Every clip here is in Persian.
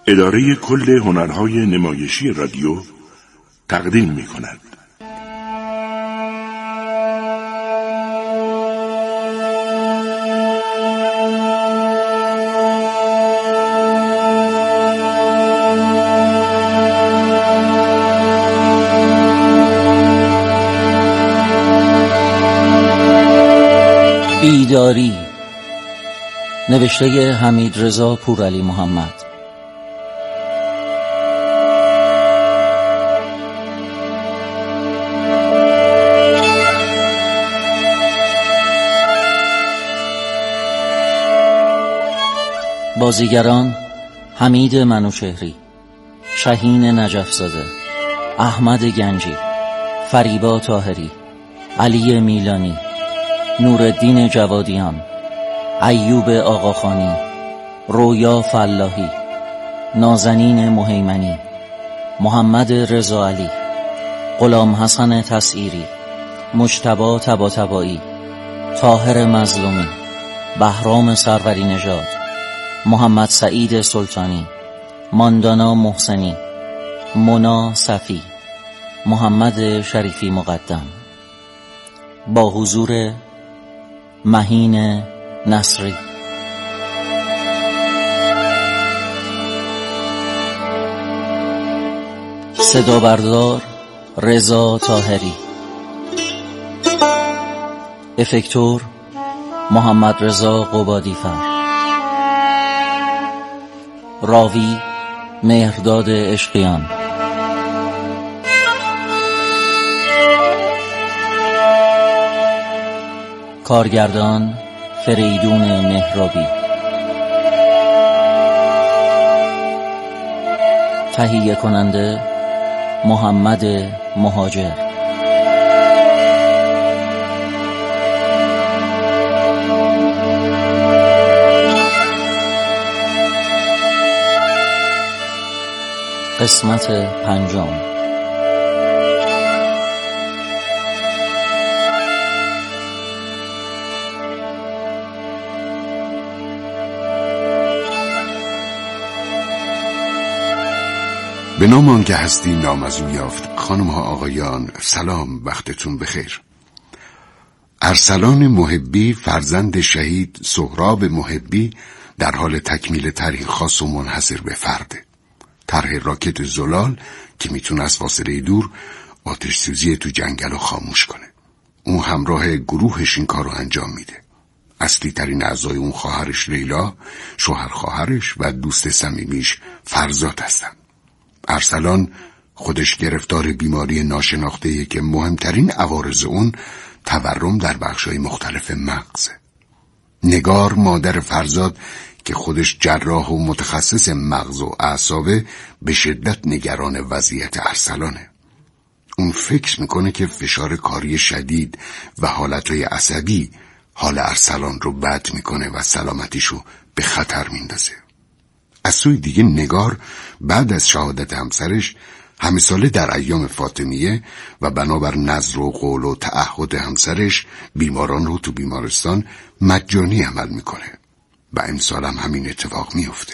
اداره کل هنرهای نمایشی رادیو تقدیم می کند. بیداری، نوشته حمیدرضا پورعلی محمد. بازیگران: حمید منوچهری، شهین نجف‌زاده، احمد گنجی، فریبا طاهری، علی میلانی، نورالدین جوادیان، ایوب آقاخانی، رویا فلاحی، نازنین مهیمنی، محمد رضا علی، غلام حسن تسعیری، مجتبی طباطبایی، طاهر مظلومی، بهرام سروری نژاد، محمد سعید سلطانی، ماندانا محسنی، مونا صفی، محمد شریفی مقدم. با حضور مهین نصری. صدا بردار رضا طاهری. افکتور محمد رضا قبادی‌فر. راوی مهرداد عشقیان. کارگردان فریدون مهرابی. تهیه کننده محمد مهاجر. قسمت 5. به نام آن که هستی نام از او یافت. خانم ها آقایان سلام، وقتتون بخیر. ارسلان محبی فرزند شهید سهراب محبی در حال تکمیل طرح خاص و منحصر به فرده. طرح راکت زلال که میتونه از فاصله دور آتش سوزی تو جنگل رو خاموش کنه. اون همراه گروهش این کار رو انجام میده. اصلی ترین اعضای اون خواهرش لیلا، شوهر خواهرش و دوست صمیمیش فرزاد هستن. ارسلان خودش گرفتار بیماری ناشناخته‌ای که مهمترین عوارض اون تورم در بخش‌های مختلف مغزه. نگار مادر فرزاد که خودش جراح و متخصص مغز و اعصابه به شدت نگران وضعیت ارسلانه. اون فکر میکنه که فشار کاری شدید و حالتهای عصبی حال ارسلان رو بد میکنه و سلامتیشو به خطر میندازه. از سوی دیگه نگار بعد از شهادت همسرش همه ساله در ایام فاطمیه و بنابر نذر و قول و تعهد همسرش بیماران رو تو بیمارستان مجانی عمل میکنه و امسال هم همین اتفاق میفته.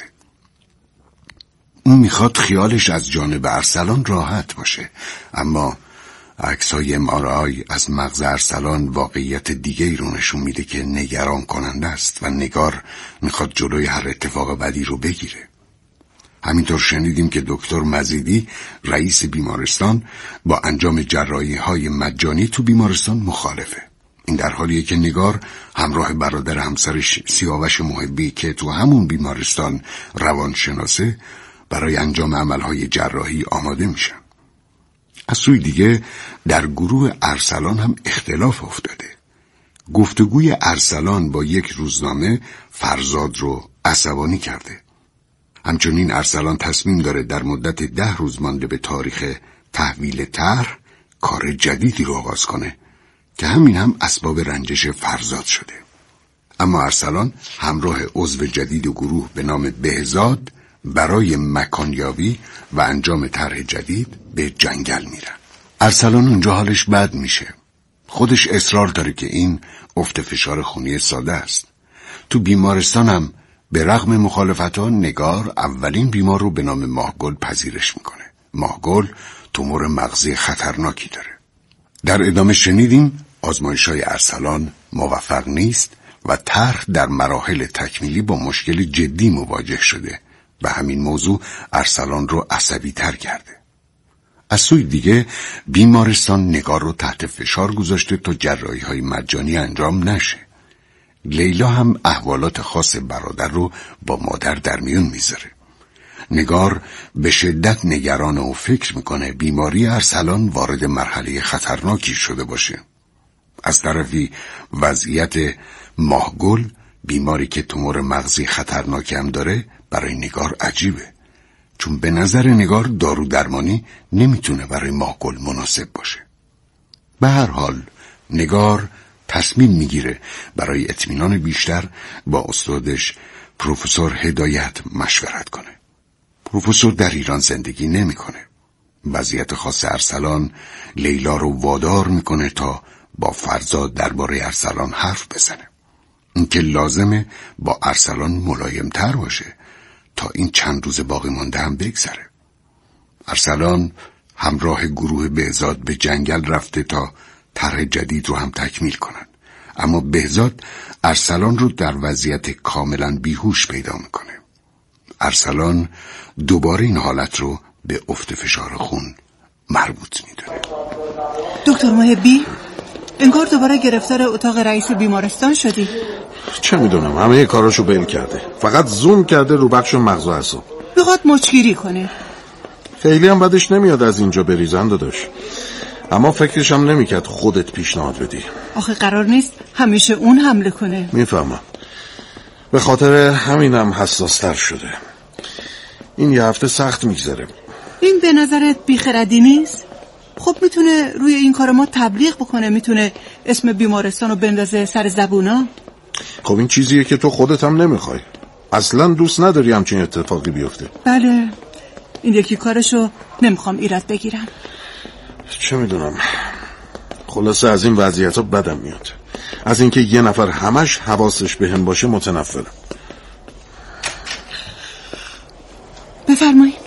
اون میخواد خیالش از جانب ارسلان راحت باشه، اما عکسای MRI از مغز ارسلان واقعیت دیگه ای رو نشون میده که نگران کننده است و نگار میخواد جلوی هر اتفاق بدی رو بگیره. همینطور شنیدیم که دکتر مزیدی رئیس بیمارستان با انجام جراحی های مجانی تو بیمارستان مخالفه. این در حالیه که نگار همراه برادر همسرش سیاوش محبی که تو همون بیمارستان روانشناسه برای انجام عملهای جراحی آماده میشن. از سوی دیگه در گروه ارسلان هم اختلاف افتاده. گفتگوی ارسلان با یک روزنامه فرزاد رو عصبانی کرده. همچنین ارسلان تصمیم داره در مدت 10 روز مانده به تاریخ تحویل طرح کار جدیدی رو آغاز کنه که همین هم اسباب رنجش فرزاد شده. اما ارسلان همراه عضو جدید گروه به نام بهزاد برای مکانیابی و انجام طرح جدید به جنگل میرن. ارسلان اونجا حالش بد میشه. خودش اصرار داره که این افت فشار خونی ساده است. تو بیمارستان هم به رغم مخالفت‌ها نگار اولین بیمار رو به نام ماهگل پذیرش میکنه. ماهگل تومور مغزی خطرناکی داره. در ادامه شنیدیم آزمایش‌های ارسلان موفق نیست و طرح در مراحل تکمیلی با مشکل جدی مواجه شده و همین موضوع ارسلان رو عصبی تر کرده. از سوی دیگه بیمارستان نگار رو تحت فشار گذاشته تا جراحی‌های مجانی انجام نشه. لیلا هم احوالات خاص برادر رو با مادر در میون میذاره. نگار به شدت نگران و فکر میکنه بیماری ارسلان وارد مرحله خطرناکی شده باشه. از طرفی وضعیت ماهگل، بیماری که تومور مغزی خطرناکی هم داره، برای نگار عجیبه، چون به نظر نگار دارو درمانی نمیتونه برای ماهگل مناسب باشه. به هر حال نگار تصمیم میگیره برای اطمینان بیشتر با استادش پروفسور هدایت مشورت کنه. پروفسور در ایران زندگی نمیکنه. وضعیت خاص ارسلان لیلا رو وادار میکنه تا با فرزاد درباره ارسلان حرف بزنه. اینکه لازمه با ارسلان ملایم تر باشه تا این چند روز باقی مانده هم بگذره. ارسلان همراه گروه بهزاد به جنگل رفته تا طرح جدید رو هم تکمیل کنن، اما بهزاد ارسلان رو در وضعیت کاملا بیهوش پیدا میکنه. ارسلان دوباره این حالت رو به افت فشار خون مربوط میدونه. دکتر محبی، انگار دوباره گرفتار اتاق رئیس بیمارستان شدی. چه میدونم، همه کاراشو بیل کرده، فقط زوم کرده رو بخش مغز و اعصاب. میخواد مچگیری کنه. خیلی هم بدش نمیاد از اینجا بریزن داداش، اما فکرشم نمیکرد خودت پیشنهاد بدی. آخه قرار نیست همیشه اون حمله کنه. میفهمم، به خاطر همینم حساستر شده. این یه هفته سخت میگذره. این به نظرت بیخردی نیست؟ خب میتونه روی این کار ما تبلیغ بکنه، میتونه اسم بیمارستان رو بندازه سر زبونا. خب این چیزیه که تو خودت هم نمیخوای، اصلا دوست نداری همچین اتفاقی بیفته. بله، این یکی کارشو نمیخوام ایراد بگیرم. چه میدونم، خلاصه از این وضعیت ها بدم میاد، از اینکه یه نفر همش حواسش به هم باشه متنفرم. بفرمایید.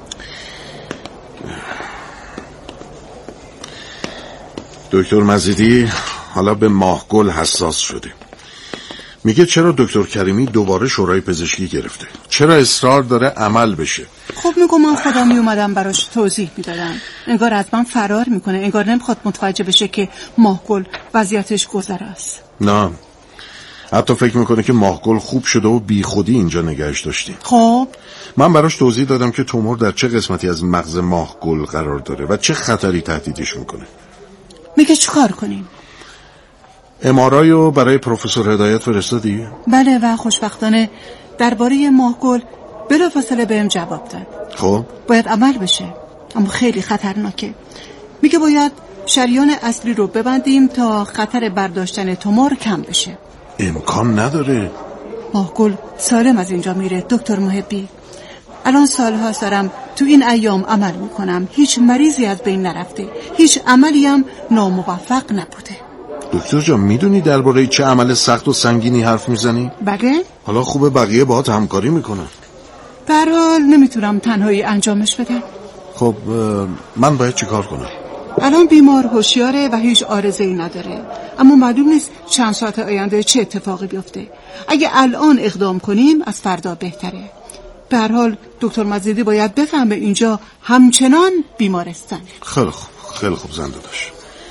دکتر مزیدی حالا به ماهگل حساس شده. میگه چرا دکتر کریمی دوباره شورای پزشکی گرفته، چرا اصرار داره عمل بشه. خب میگم من خدا میومدم براش توضیح میدادم. انگار از من فرار میکنه، انگار نمیخواد متوجه بشه که ماهگل وضعیتش گذرا است. نه، حتی فکر میکنه که ماهگل خوب شده و بی خودی اینجا نگهش داشتی. خب من براش توضیح دادم که تومور در چه قسمتی از مغز ماهگل قرار داره و چه خطری تهدیدش میکنه. میگه چیکار کنیم؟ ام‌آرآی رو برای پروفسور هدایت فرستادی؟ بله، و خوشبختانه درباره ماهگل بلافاصله بهم جواب داد. خب باید عمل بشه، اما خیلی خطرناکه. میگه باید شریان اصلی رو ببندیم تا خطر برداشتن تومور کم بشه. امکان نداره. ماهگل سالم از اینجا میره دکتر محبی. الان سالها دارم تو این ایام عمل میکنم، هیچ مریضی از بین نرفته، هیچ عملی هم ناموفق نبوده. دکتر جان، میدونی درباره چه عمل سخت و سنگینی حرف میزنی؟ بگه؟ حالا خوبه بقیه باهات همکاری میکنن. در حال نمیتونم تنهایی انجامش بدم. خب من باید چیکار کنم؟ الان بیمار هوشیاره و هیچ عارضه‌ای نداره، اما معلوم نیست چند ساعت آینده چه اتفاقی بیفته. اگه الان اقدام کنیم از فردا بهتره. به هر حال دکتر مزیدی باید بفهمه اینجا همچنان بیمارستانه. خیلی خوب زنده داشت.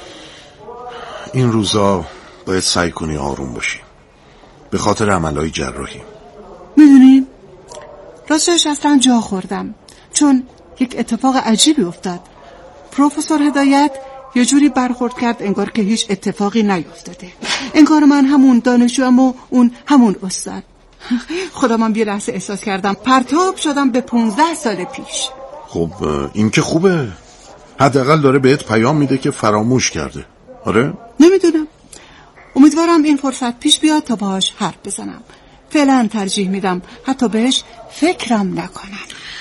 این روزا باید سعی کنی آروم باشی به خاطر عملهای جراحی. میدونیم راستش اصلا جا خوردم، چون یک اتفاق عجیبی افتاد. پروفسور هدایت یه جوری برخورد کرد انگار که هیچ اتفاقی نیفتاده، انگار من همون دانشجوام و اون همون استاد. خدا، من یه لحظه احساس کردم پرتاب شدم به 15 سال پیش. خب این که خوبه، حداقل داره بهت پیام میده که فراموش کرده. آره؟ نمیدونم، امیدوارم این فرصت پیش بیاد تا باهاش حرف بزنم. فعلا ترجیح میدم حتی بهش فکرم نکنم.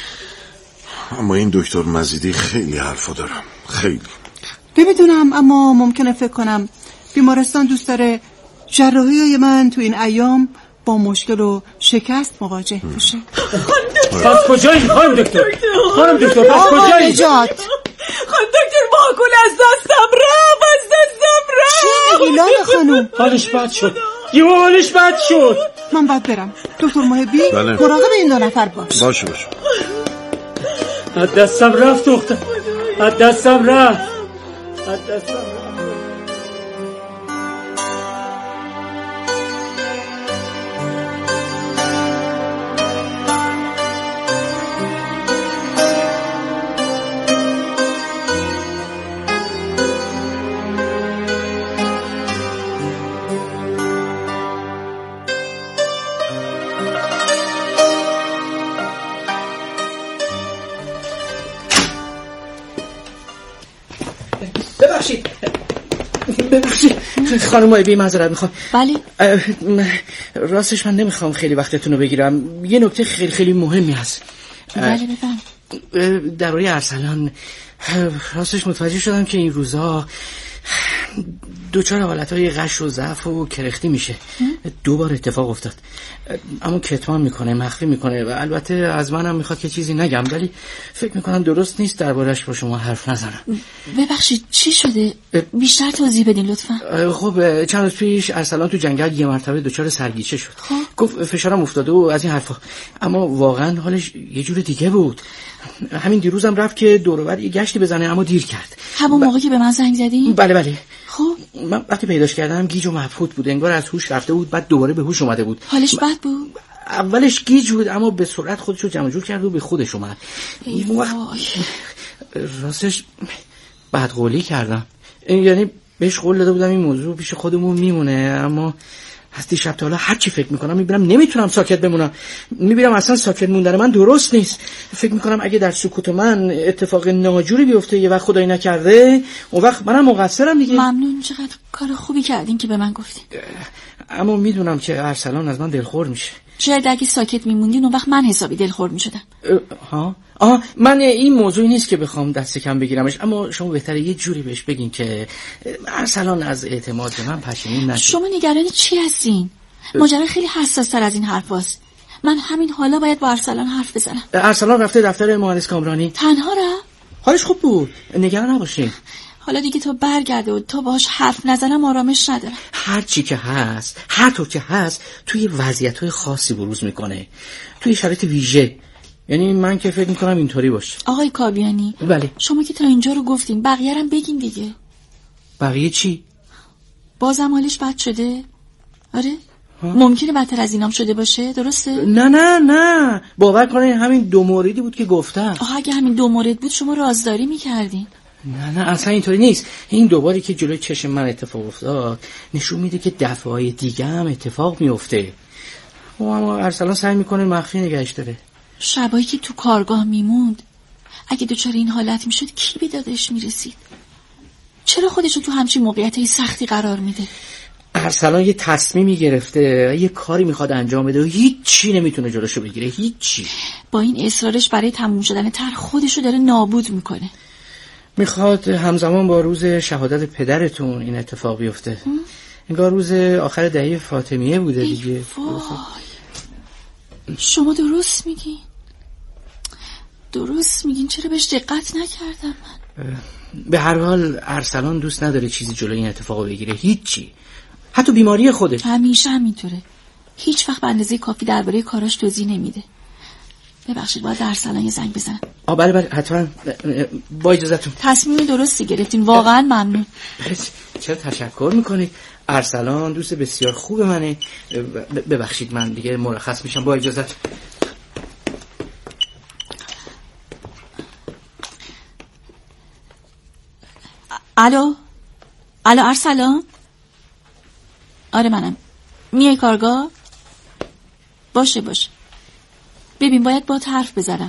اما این دکتر مزیدی خیلی حرفا دارم، خیلی. نمیدونم، اما ممکنه فکر کنم بیمارستان دوست داره جراحی‌های من تو این ایام با مشکل و شکست مواجه بشه. پس کجایی خانم دکتر؟ خانم دکتر پس کجایی؟ نجات خانم دکتر ماهگل از دستم رفت. چی میگی لاله خانم؟ حالش بد شد. حالش بد شد. من باید برم. دکتر محبی بله. مراقب این 2 نفر باش. باشه. از دستم رفت دختر. از دستم رفت. ببخشید خانم محبی، معذرت میخوام. بله. راستش من نمیخوام خیلی وقتتون رو بگیرم. یه نکته خیلی خیلی مهمی هست. بله بفرمایید. درباره ارسلان راستش متوجه شدم که این روزا دوچار حالتهای غش و ضعف و کرختی میشه. 2 بار اتفاق افتاد. اما کتمان میکنه، مخفی میکنه و البته از منم میخواد که چیزی نگم، ولی فکر میکنم درست نیست دربارش با شما حرف نزنم. ببخشید چی شده؟ بیشتر توضیح بدین لطفا. خب چند روز پیش ارسلان تو جنگل یه مرتبه دچار سرگیچه شد. گفت فشارم افتاده و از این حرفا، اما واقعا حالش یه جور دیگه بود. همین دیروزم رفت که دور و بر یه گشتی بزنه اما دیر کرد. همون موقع که به من زنگ زدین؟ بله. خب من وقتی پیداش کردم گیج و مبهوت بود، انگار از هوش رفته بود، بعد دوباره به هوش اومده بود. حالش بد بود؟ اولش گیج بود اما به سرعت خودشو جمع جور کرد و به خودش اومد. راستش بدقولی کردم، یعنی بهش قول داده بودم این موضوع پیش خودمون میمونه، اما از دیشب تا حالا هر چی فکر میکنم میبینم نمیتونم ساکت بمونم. میبینم اصلا ساکت موندن من درست نیست. فکر میکنم اگه در سکوت من اتفاق ناجوری بیفته یه وقت خدایی نکرده اون وقت منم مقصرم دیگه. ممنون، چقدر کار خوبی کردین که به من گفتین. اما میدونم که ارسلان از من دلخور میشه. شاید اگه ساکت میموندین اون وقت من حسابی دلخور میشدم. من این موضوعی نیست که بخوام دست کم بگیرمش، اما شما بهتره یه جوری بهش بگین که ارسلان از اعتماد به من پشیمون نشه. شما نگران چی هستین؟ ماجرا خیلی حساس تر از این حرف هست. من همین حالا باید با ارسلان حرف بزنم. ارسلان رفته دفتر مهندس کامرانی. تنها رفت؟ حالش خوب بود، نگران نباشین. حالا دیگه تا برگرده و تا باهاش حرف نزنم آرامش ندارم. هر چی که هست، هر طور که هست، توی وضعیت‌های خاصی بروز میکنه، توی شرایط ویژه. یعنی من که فکر میکنم اینطوری باشه. آقای کابیانی، بله. شما که تا اینجا رو گفتین، بقیه هم بگین دیگه. بقیه چی؟ بازم حالش بد شده؟ آره؟ ممکنه بدتر از اینام شده باشه، درسته؟ نه باور کنین همین 2 موردی بود که گفتم. اگه همین 2 مورد بود شما رازداری میکردین. نه اصلا اینطوری نیست. این 2 باری که جلوی چشم من اتفاق افتاد نشون میده که دفعه‌های دیگه هم اتفاق میفته. اما ارسلان سعی میکنه مخفی نگهش داره. شبایی که تو کارگاه میموند اگه دچار این حالت میشد کی به دادش میرسید؟ چرا خودشو تو همچین موقعیتای سختی قرار میده؟ ارسلان یه تصمیمی گرفته، یه کاری میخواد انجام بده و هیچ چی نمیتونه جلوشو بگیره، هیچ چی. با این اصرارش برای تموم شدن طرح خودشو داره نابود میکنه. میخواد همزمان با روز شهادت پدرتون این اتفاق بیفته. انگار روز آخر دهه فاطمیه بوده دیگه. شما درست میگین. چرا بهش دقت نکردم من؟ به هر حال ارسلان دوست نداره چیزی جلوی این اتفاق بگیره، هیچی، حتی بیماری خودش. همیشه همینطوره، هیچ وقت به اندازه کافی درباره کاراش توضیح نمیده. ببخشید باید ارسلان یه زنگ بزنم. بله حتما، با اجازهتون. تصمیم درستی گرفتین، واقعا ممنون. چرا تشکر میکنید؟ ارسلان دوست بسیار خوب منه. ببخشید من دیگه مرخص میشم، با اجازهتون. الو ارسلان؟ آره منم. میای کارگاه؟ باشه ببین باید با حرف بزنم.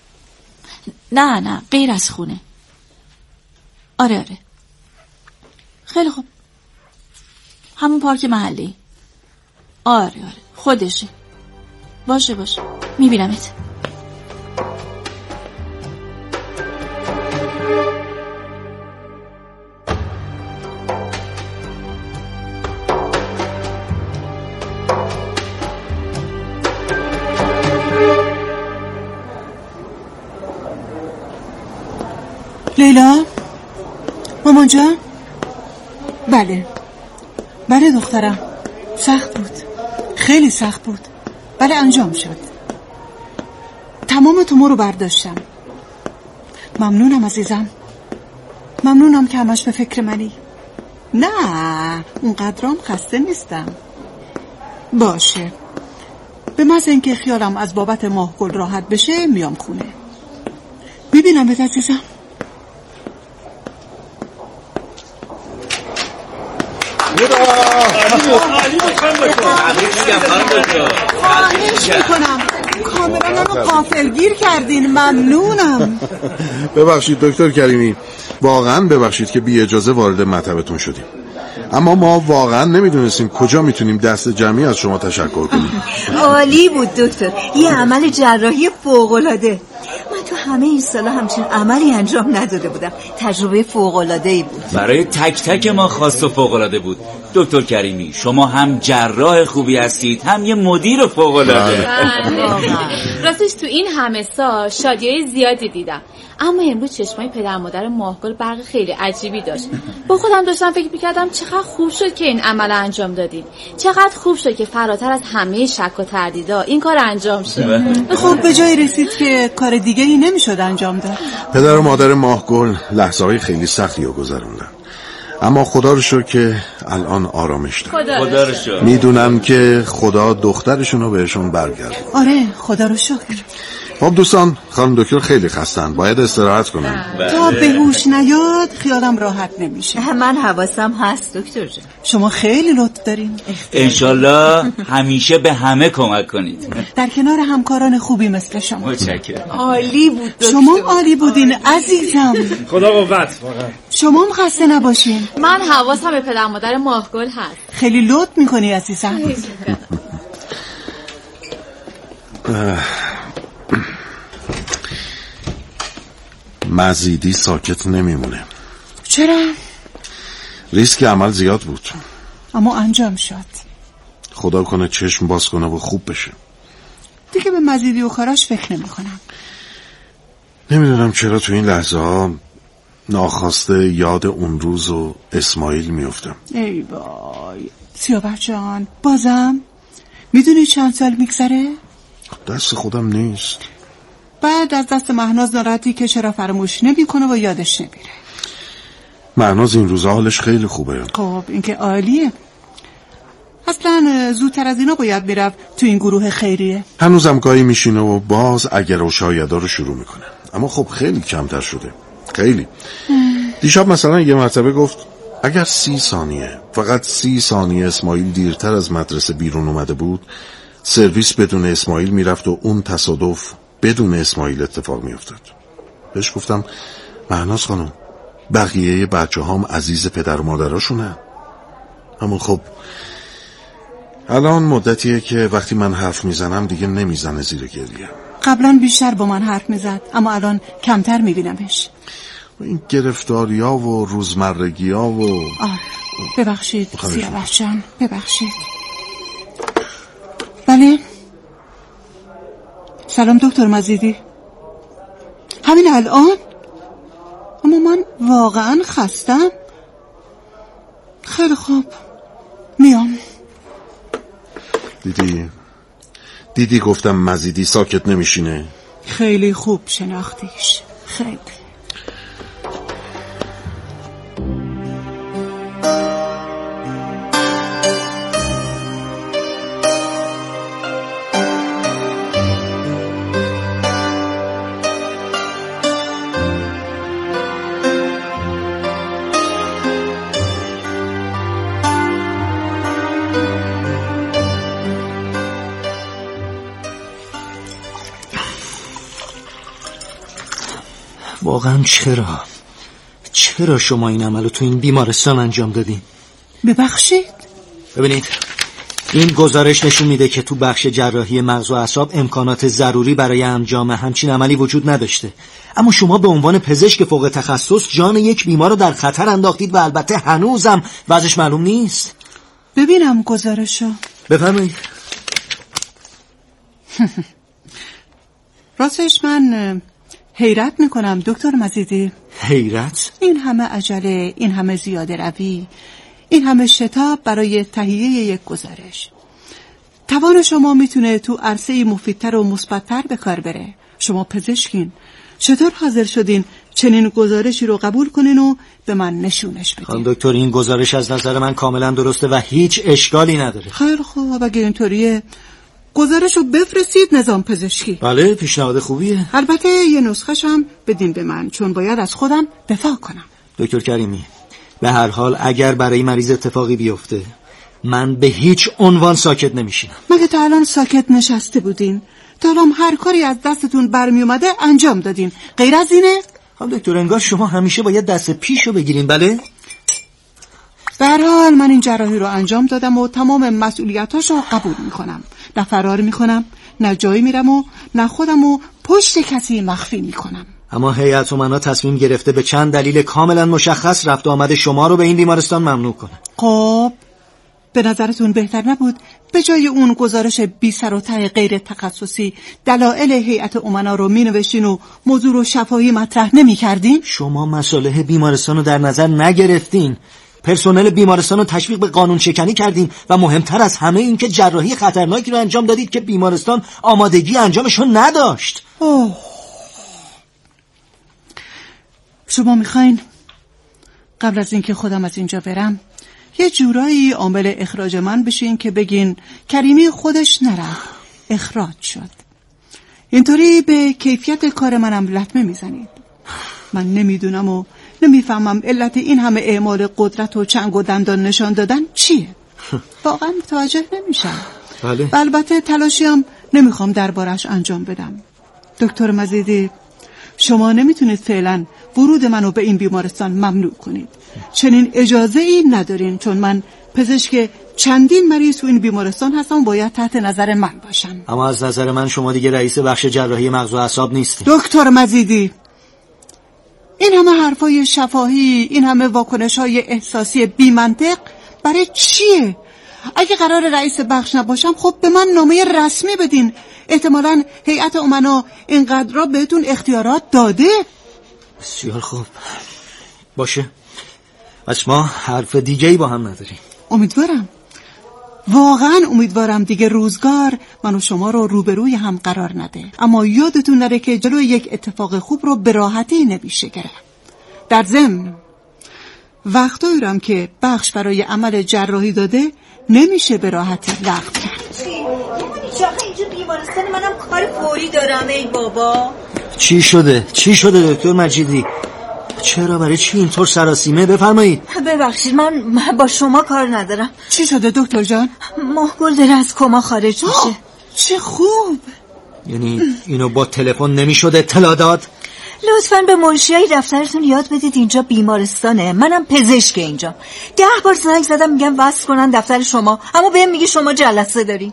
نه غیر از خونه. آره خیلی خوب، همون پارک محلی. آره خودشه. باشه میبینمت. لیلا؟ مامان جان؟ بله دخترم، سخت بود، خیلی سخت بود، بله انجام شد. تمام تومور رو برداشتم. ممنونم عزیزم، ممنونم که همش به فکر منی. نه اونقدرام خسته نیستم. باشه، به محض اینکه خیالم از بابت ماهگل راحت بشه میام خونه. میبینم بهت عزیزم. خواهش میکنم، کاملا منو غافلگیر کردین. ممنونم. ببخشید دکتر کریمی، واقعا ببخشید که بی اجازه وارد مطبتون شدیم، اما ما واقعا نمیدونستیم کجا میتونیم دست جمعی از شما تشکر کنیم. عالی بود دکتر، یه عمل جراحی فوق‌العاده. من تو همه این سالا همچین عملی انجام نداده بودم. تجربه فوق‌العاده‌ای بود. برای تک تک ما خاص و فوق‌العاده بود. دکتر کریمی شما هم جراح خوبی هستید، هم یه مدیر فوق‌العاده. راستش تو این همه سال شادیای زیادی دیدم، اما امروز چشمای پدر مادر ماهگل برق خیلی عجیبی داشت. با خودم داشتم فکر می‌کردم چقدر خوب شد که این عمل انجام دادیم، چقدر خوب شد که فراتر از همه شک و تردیدا این کار انجام شد. خب به جای رسید که کار دیگه‌ای نمی‌شد انجام داد. پدر و مادر ماهگل لحظه‌های خیلی سختی رو گذروندن، اما خدا رو شکر که الان آرامش دارن. خدا رو شکر. میدونن که خدا دخترشون رو بهشون برگردونه. آره خدا رو شکر. خب دوستان، خانم دکتر خیلی خستن، باید استراحت کنن. تا به هوش نیاد خیالم راحت نمیشه. من حواسم هست دکتر جان. شما خیلی لطف دارین. انشالله همیشه به همه کمک کنید. در کنار همکاران خوبی مثل شما. متشکرم. عالی بود دکتر. شما عالی بودین عزیزم. خدا قوت. شما هم خسته نباشین. من حواسم به پدر مادر ماهگل هست. خیلی لطف میکنی عزیزم. مزیدی ساکت نمیمونه. چرا؟ ریسک عمل زیاد بود، اما انجام شد. خدا کنه چشم باز کنه و خوب بشه. دیگه به مزیدی و کاراش فکر نمی کنم. نمیدونم چرا تو این لحظه ها ناخواسته یاد اون روز و اسماعیل میفتم. ای وای سیاوش جان، بازم میدونی چند سال میگذره؟ دست خودم نیست. بعد از دست مهناز ناراحتی که چرا فراموش نمیکنه و یادش نمیره. مهناز این روزا حالش خیلی خوبه. خب این که عالیه. اصلا زودتر از اینا باید میرفت تو این گروه خیریه. هنوزم گاهی میشینه و باز اگر و شایدا رو شروع میکنه، اما خب خیلی کمتر شده. خیلی. دیشب مثلا یه مرتبه گفت اگر 30 ثانیه، فقط 30 ثانیه اسماعیل دیرتر از مدرسه بیرون اومده بود، سرویس بدون اسماعیل میرفت و اون تصادف بدون اسماعیل اتفاق میافتاد. بهش گفتم مهناز خانم، بقیه بچه هم عزیز پدر و مادراشونه. اما خب الان مدتیه که وقتی من حرف میزنم دیگه نمیزنه زیر گریه. قبلا بیشتر با من حرف میزد، اما الان کمتر میبینمش. این گرفتاری ها و روزمرگی ها و ببخشید سیاوش جان، ببخشید. بله سلام دکتر مزیدی. همین الان؟ اما من واقعا خستم. خیلی خوب میام. دیدی گفتم مزیدی ساکت نمیشینه. خیلی خوب شناختیش. خیلی. واقعا چرا شما این عملو تو این بیمارستان انجام دادین؟ ببخشید؟ ببینید این گزارش نشون میده که تو بخش جراحی مغز و اعصاب امکانات ضروری برای انجام همچین عملی وجود نداشته، اما شما به عنوان پزشک فوق تخصص جان یک بیمار رو در خطر انداختید و البته هنوزم وضعش معلوم نیست. ببینم گزارشو. بفرمایید. راستش من حیرت میکنم دکتر مزیدی. حیرت؟ این همه عجله، این همه زیاده روی، این همه شتاب برای تهیه یک گزارش. توان شما میتونه تو عرصه مفیدتر و مثبت‌تر به کار بره. شما پزشکین، چطور حاضر شدین چنین گزارشی رو قبول کنین و به من نشونش بدین؟ خانم دکتر، این گزارش از نظر من کاملا درسته و هیچ اشکالی نداره. خیلی خوب، اگه اینطوریه گزارش رو بفرستید نظام پزشکی. بله، پیشنهاد خوبیه. البته یه نسخه‌ش هم بدین به من، چون باید از خودم دفاع کنم. دکتر کریمی، به هر حال اگر برای مریض اتفاقی بیفته من به هیچ عنوان ساکت نمیشینم. مگه تا الان ساکت نشسته بودین؟ تا الان هر کاری از دستتون برمی اومده انجام دادین، غیر از اینه؟ خب دکتر، انگار شما همیشه باید دست پیشو بگیرین. بله؟ به هر حال من این جراحی رو انجام دادم و تمام مسئولیتاشو قبول میکنم. نه فرار میکنم، نه جایی میرم و نه خودم و پشت کسی مخفی میکنم. اما هیئت امنا تصمیم گرفته به چند دلیل کاملا مشخص رفت و آمد شما رو به این بیمارستان ممنوع کنه. خب به نظرتون بهتر نبود به جای اون گزارش بی سر و ته غیر تخصصی دلایل هیئت امنا رو مینوشتین و موضوع رو شفاهی مطرح نمی‌کردین؟ شما مصالح بیمارستان رو در نظر نگرفتین. پرسنل بیمارستان رو تشویق به قانون شکنی کردین و مهمتر از همه این که جراحی خطرناکی رو انجام دادید که بیمارستان آمادگی انجامش رو نداشت. شما میخواین قبل از اینکه خودم از اینجا برم یه جورایی عامل اخراج من بشین که بگین کریمی خودش نرفت، اخراج شد. اینطوری به کیفیت کار منم لطمه میزنید. من نمیدونم و نمیفهمم علت این همه اعمال قدرت و چنگ و دندان نشان دادن چیه. واقعا متوجه نمیشم. بله. و البته تلاشیم نمیخوام دربارش انجام بدم. دکتر مزیدی، شما نمیتونید فعلا ورود منو به این بیمارستان ممنوع کنید. چنین اجازه ای ندارین، چون من پزشک چندین مریض تو این بیمارستان هستم، باید تحت نظر من باشن. اما از نظر من شما دیگه رئیس بخش جراحی مغز و اعصاب نیستید. دکتر مزیدی، این همه حرفای شفاهی، این همه واکنش‌های احساسی بی منطق برای چیه؟ اگه قرار رئیس بخش نباشم خب به من نامه رسمی بدین. احتمالاً هیئت امنا اینقدر را بهتون اختیارات داده. بسیار خوب، باشه. پس ما حرف دیگه‌ای با هم نداریم. امیدوارم، واقعا امیدوارم دیگه روزگار من و شما رو روبروی هم قرار نده. اما یادتون نره که جلوی یک اتفاق خوب رو به راحتی نمیشه گرفت. در ضمن وقتایی رو هم که بخش برای عمل جراحی داده نمیشه به راحتی لغو کرد. اینجا بیمارستان منم کار فوری دارم. ای بابا، چی شده دکتر مجیدی؟ چرا برای چی اینطور سراسیمه؟ بفرمایید. ببخشید، من با شما کار ندارم. چی شده دکتر جان؟ ماهگل داره از کما خارج میشه. چه خوب. یعنی اینو با تلفن نمیشد اطلاع داد؟ لطفاً به منشیای دفترتون یاد بدید اینجا بیمارستانه، منم پزشک اینجا. 10 بار زنگ زدم میگم وصل کنن دفتر شما، اما بهم میگه شما جلسه داری.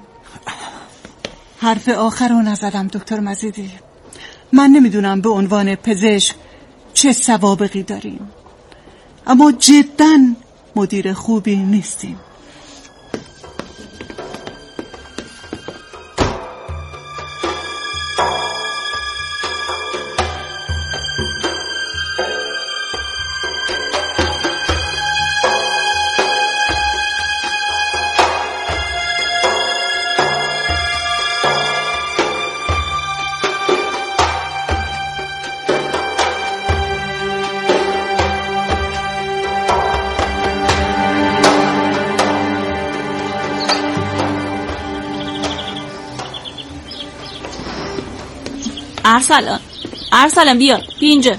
حرف آخر رو نزدم دکتر مزیدی. من نمیدونم به عنوان پزشک چه سوابقی داریم، اما جداً مدیر خوبی نیستیم. ارسلان بیا اینجا.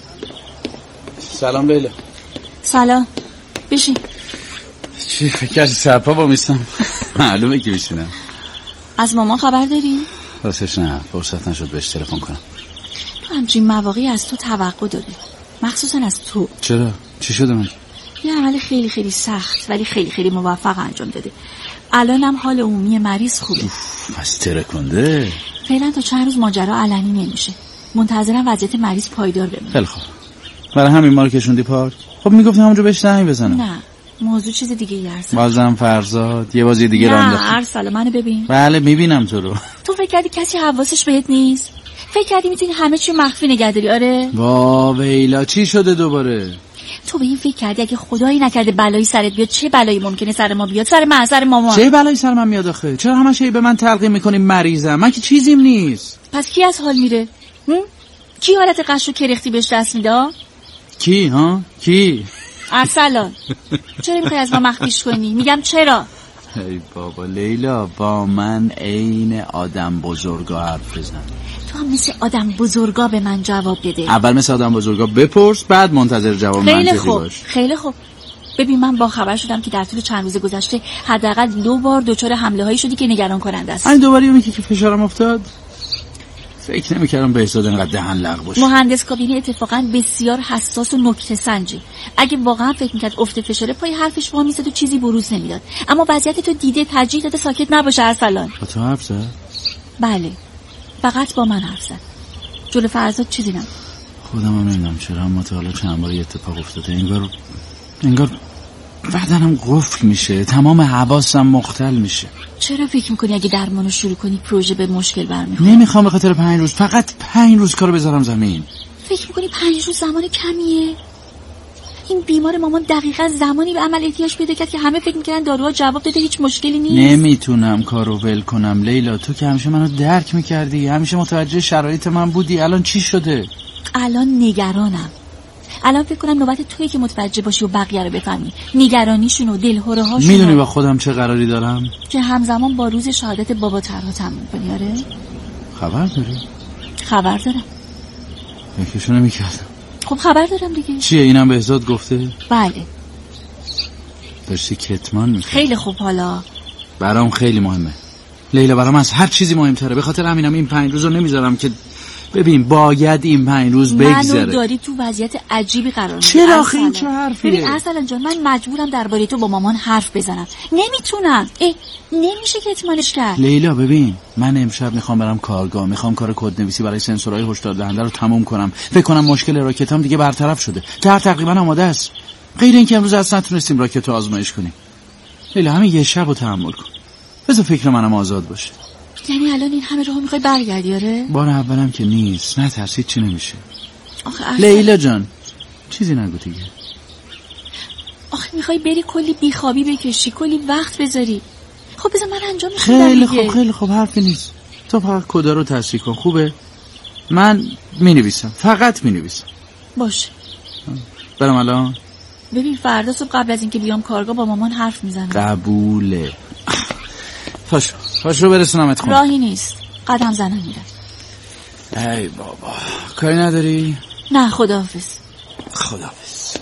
سلام لیلا. سلام، بشین. چی فکر کردی سرپا با میستم؟ معلومه که بشینم. از مامان خبر داری؟ راستش نه، فرصت نشد بهش تلفن کنم. تو همچین مواقعی از تو توقع داره، مخصوصا از تو. چرا؟ چی شده من؟ یه عمل خیلی خیلی سخت ولی خیلی خیلی موفق انجام داده. الانم حال عمومی مریض خوبه. پس ترکونده. فعلا تا چند روز ماجرا علنی نمیشه. منتظرم وضعیت مریض پایدار بمونه. خیلی خوب. برای همین ما رو کشوندی پارک؟ خب میگفتم همونجا بهش زنگ بزنم. نه، موضوع چیز دیگه ای هست. بازم فرزاد یه بازی دیگه راه انداخت. نه ارسل، منو ببین. بله میبینم تو رو. تو فکر کردی کسی حواسش بهت نیست؟ فکر کردی میتونی همه چی مخفی نگه داری؟ آره وا ویلا چی شده دوباره؟ تو به این فکر کردی اگه خدایی نکرده بلایی سرت بیاد چه بلایی ممکنه سر ما بیاد؟ سر من، سر مامان. چه بلایی سر من میاد آخه؟ چرا همش به من تلقین میکنی مریضم؟ من که چیزیم نیست. پس کی از حال میره؟ کی حالت قش و کرختی بهش دست میده؟ کی ها؟ کی؟ ارسلان چرا میخوای از ما مخفیش کنی؟ میگم چرا؟ ای بابا لیلا با من عین آدم بزرگا حرف بزن. تو هم مثل آدم بزرگا به من جواب بده. اول مثل آدم بزرگا بپرس بعد منتظر جواب منطقی باش. خیلی خوب. ببین من با خبر شدم که در طول چند روز گذشته حداقل 2 بار دچار حمله هایی شدی که نگران کننده است. این دوباره میگی که فشارم افتاد؟ فکر نمی‌کردم بهزاد انقدر دهن لق باشه. مهندس کابینه اتفاقا بسیار حساس و نکته سنجی. اگه واقعا فکر می‌کرد افت فشار پای حرفش وا می‌زد و چیزی بروز نمیداد. اما وضعیت تو دیده ترجیح داده ساکت نباشه ارسلان. با تو حرف زد؟ بله. فقط با من حرف زد. جلو فرزاد چیزی نگفت. خودم هم نمیدونم چرا اما تا حالا چند بار اتفاق افتاده. انگار بدنم قفل میشه، تمام حواسم مختل میشه. چرا فکر میکنی اگه درمانو شروع کنی پروژه به مشکل برمیخوره؟ نمیخوام به خاطر 5 روز، فقط 5 روز کارو بذارم زمین. فکر میکنی 5 روز زمان کمیه؟ این بیمار مامان دقیقاً زمانی به عمل احتیاج پیدا کرد که همه فکر میکنن داروها جواب داده، هیچ مشکلی نیست. نمیتونم کارو ول کنم لیلا، تو که همیشه منو درک میکردی، همیشه متوجه شرایط من بودی. الان چی شده؟ الان نگرانم. الان فکر کنم نوبت تویی که متوجه باشی و بقیه رو بفهمی، نگرانیشون و دلهره هاشون. میدونی با خودم چه قراری دارم؟ که همزمان با روز شهادت بابا طرها تموم کنی. آره خبر داری؟ خبر دارم. یکیشو نمیکردم. خب خبر دارم دیگه. چیه اینم بهزاد گفته؟ بله. داشتی کتمان میکنی؟ خیلی خوب. حالا برام خیلی مهمه لیلا، برام از هر چیزی مهمتره. به خاطر همینم این 5 روزو نمیذارم که ببین باید این 5 روز بگذره. منو داری تو وضعیت عجیبی قرار میدی. چرا آخه این چه حرفیه؟ ببین ارسلان جان من مجبورم درباره تو با مامان حرف بزنم. نمیتونم. نمیشه که اطمینانش کرد. لیلا ببین من امشب میخوام برم کارگاه، میخوام کار کدنویسی برای سنسورهای هشدار دهنده رو تموم کنم. فکر کنم مشکل راکتام دیگه برطرف شده. طرح تقریبا آماده است. غیر اینکه امروز اصلا نتونستیم راکت رو آزمایش کنیم. لیلا همین یه شب رو تحمل کن. بذار فکر منم آزاد باشه. یعنی الان این همه راه میخوای برگردی؟ آره بار اولم که نیست. نه ترسید چی نمیشه. آخه لیلا جان چیزی نگو دیگه. آخه میخوای بری کلی بیخوابی بکشی، کلی وقت بذاری. خب بذار من انجام میدم. خیلی خوب حرفی نیست. تو فقط کدا رو تصحیح کن. خوبه؟ من مینویسم، فقط مینویسم. باشه. برم الان. ببین فردا صبح قبل از اینکه بیام کارگاه با مامان حرف میزنم. قبوله. پاشو برسونمت خونه. راهی نیست. قدم زنم میرم. ای بابا کاری نداری؟ نه خداحافظ. خداحافظ.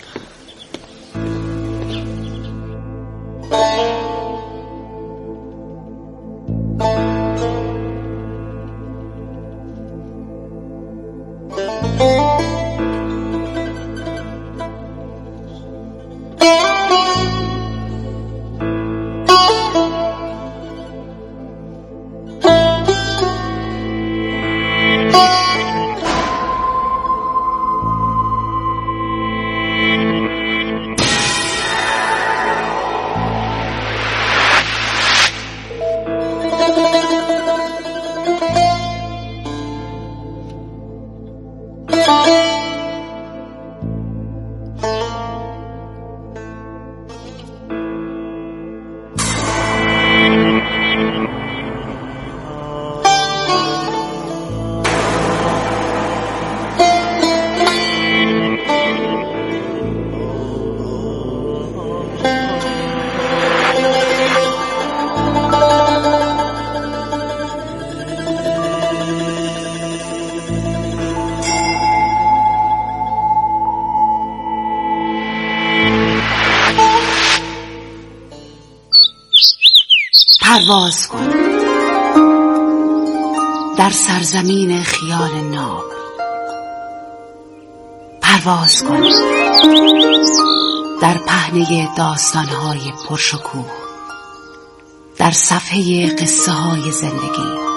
پرواز کن در سرزمین خیال ناب. پرواز کن در پهنه داستانهای پرشکوه، در صفحه قصه های زندگی.